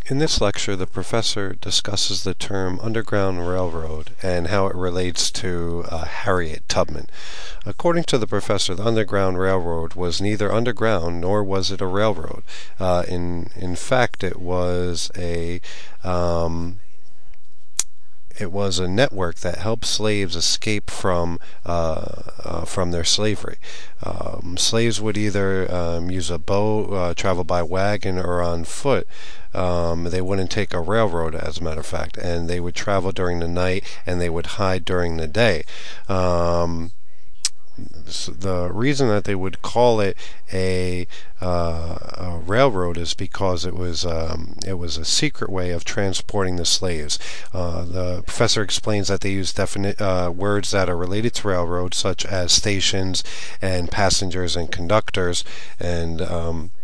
In this lecture, the professor discusses the term Underground Railroad and how it relates to Harriet Tubman. According to the professor, the Underground Railroad was neither underground nor was it a railroad. In fact, it was a network that helped slaves escape from their slavery. Slaves would either use a boat, travel by wagon, or on foot. They wouldn't take a railroad, as a matter of fact, and they would travel during the night and they would hide during the day. The reason that they would call it a railroad is because it was a secret way of transporting the slaves. The professor explains that they use definite words that are related to railroads, such as stations and passengers and conductors, and